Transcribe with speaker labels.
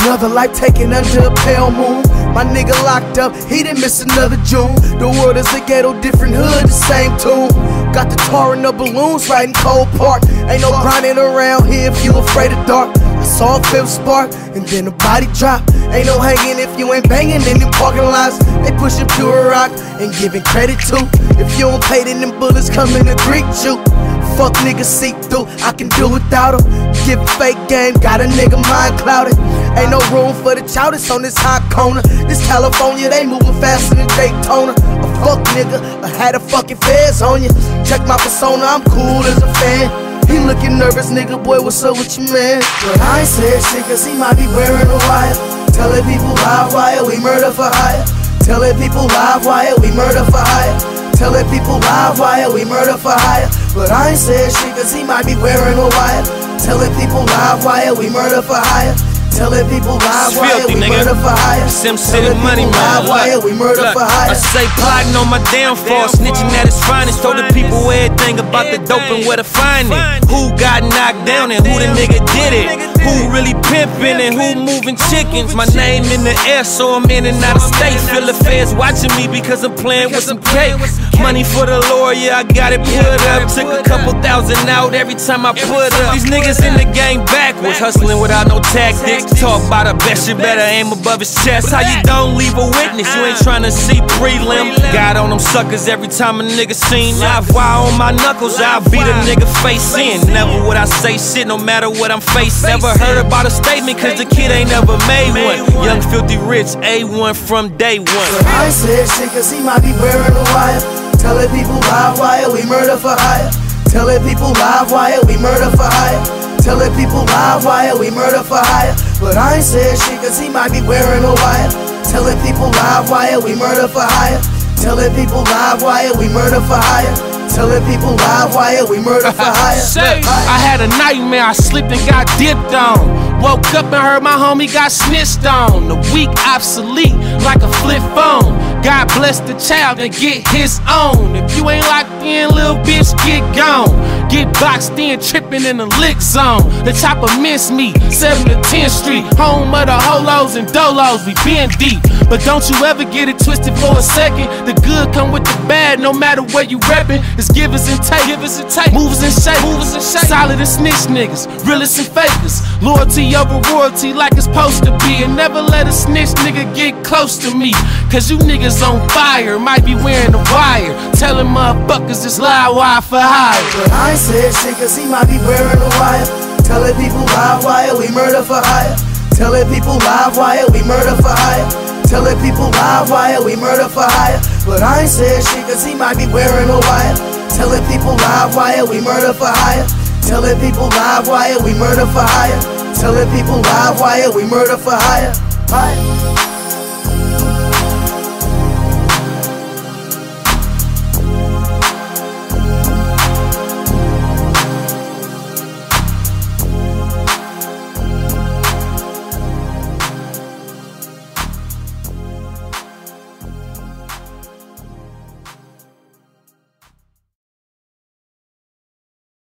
Speaker 1: Another life taken under a pale moon. My nigga locked up, he didn't miss another June. The world is a ghetto, different hood, the same tune. Got the tar and the balloons riding Cold Park. Ain't no grinding around here if you afraid of dark. I saw a fifth spark, and then the body drop. Ain't no hanging if you ain't banging in them parking lots. They pushing pure rock and giving credit to. If you don't pay, then them bullets come in and greet you. Fuck niggas see through, I can do without them. Give fake game, got a nigga mind clouded. Ain't no room for the childish on this hot corner. This California, they moving faster than Daytona. A fuck nigga, I had a fucking feds on you. Check my persona, I'm cool as a fan. He looking nervous, nigga, boy, what's up with you, man? But I ain't said shit, cause he might be wearing a wire. Telling people live wire, we murder for hire. Telling people live wire, we murder for hire. Telling people live wire, we murder for hire. But I ain't said shit, cause he might be wearing a wire. Telling people live wire, we murder for hire. Telling people live wire, we murder for hire.
Speaker 2: Sim City money, man.
Speaker 1: We murder for hire.
Speaker 2: I say plotting on my downfall, snitching at his finest. Told the people everything about the dope and where to find it. Who got knocked down and who the nigga did it. Who really pimping and who moving chickens. My name in the air, so I'm in and out of state. Feel the feds watching me because I'm playing with some cake. Money for the lawyer, yeah, I got it put up. Took a couple thousand out every time I put up. These niggas in the game backwards, hustling without no tactics. Talk about a best, you better aim above his chest. How you don't leave a witness, you ain't tryna see prelim. Got on them suckers every time a nigga seen. Live wire on my knuckles, I'll beat a nigga face in. Never would I say shit, no matter what I'm facing. Never heard about a statement, cause the kid ain't never made one. Young filthy rich, A1 from day one.
Speaker 1: I ain't said shit, cause he might be wearing a wire. Telling people live wire, we murder for hire. Telling people live wire, we murder for hire. Telling people live wire, we murder for hire. But I ain't said shit, cause he might be wearing a wire. Telling people live wire, we murder for hire. Telling people live wire, we murder for hire. Telling people live wire, we murder for hire.
Speaker 3: I had a nightmare, I slipped and got dipped on. Woke up and heard my homie got snitched on. The weak obsolete like a flip phone. God bless the child and get his own. If you ain't locked in, little bitch, get gone. Get boxed in, tripping in the lick zone. The chopper miss me, 7th to 10th Street. Home of the holos and dolos, we been deep. But don't you ever get it twisted for a second. The good come with the bad, no matter where you reppin'. It's givers and take, movers and shakers, solid and snitch niggas, realists and fakers. Loyalty over royalty like it's supposed to be. And never let a snitch nigga get close to me. Cause you niggas on fire, might be wearing the wire. Telling motherfuckers it's live wire for hire.
Speaker 1: But I ain't said shit, cause he might be wearing a wire. Telling people live wire, we murder for hire. Telling people live wire, we murder for hire. Telling people live wire, we murder for hire. But I ain't said shit, cause he might be wearing a wire. Telling people live wire, we murder for hire. Telling people live wire, we murder for hire. Telling people live wire, we murder for hire.